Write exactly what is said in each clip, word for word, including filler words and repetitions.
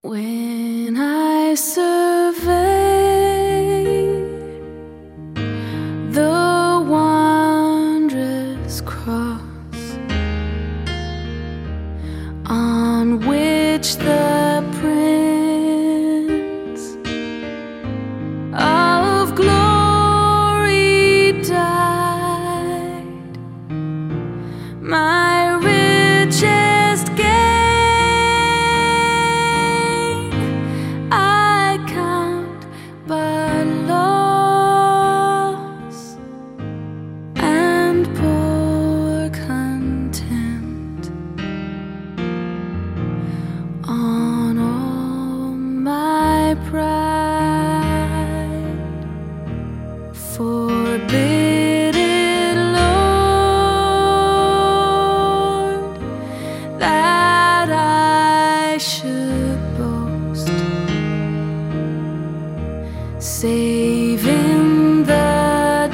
When I survey the wondrous cross on which the Prince of Glory died, my richest gain I count but loss, and pour contempt on all my pride. Forbid it, Lord, that I should boast, save in the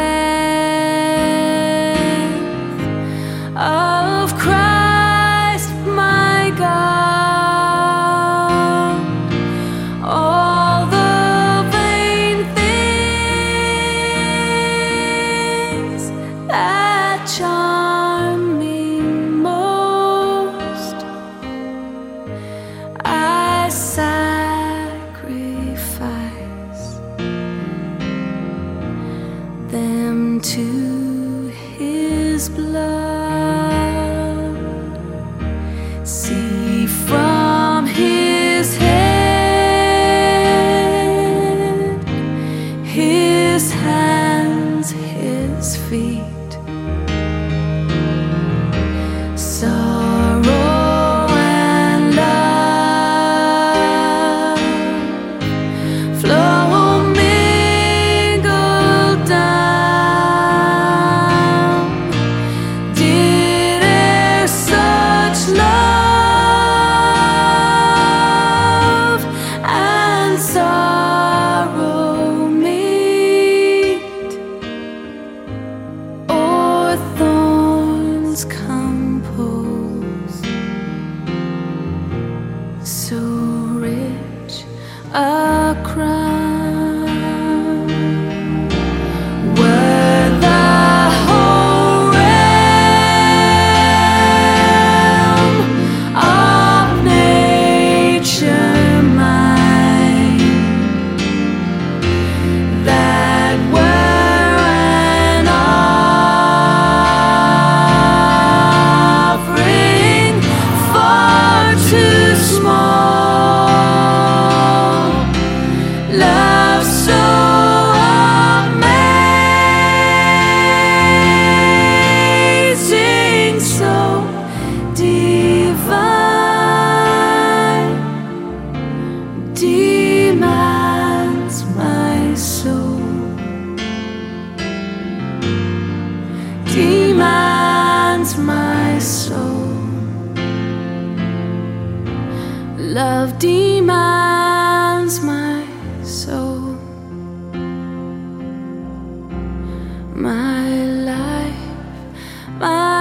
death of Christ my God. All the vain things that charm me most I sacrifice them to His blood. See, from His head, His hands, His feet, sorrow and love flow mingled down. Did e'er such love and sorrow meet, or thorns compose so rich a crown? Were the whole realm of nature mine, that were an offering far too small. Love so amazing, so divine, demands my soul, demands my soul. Love demands my soul, my life, my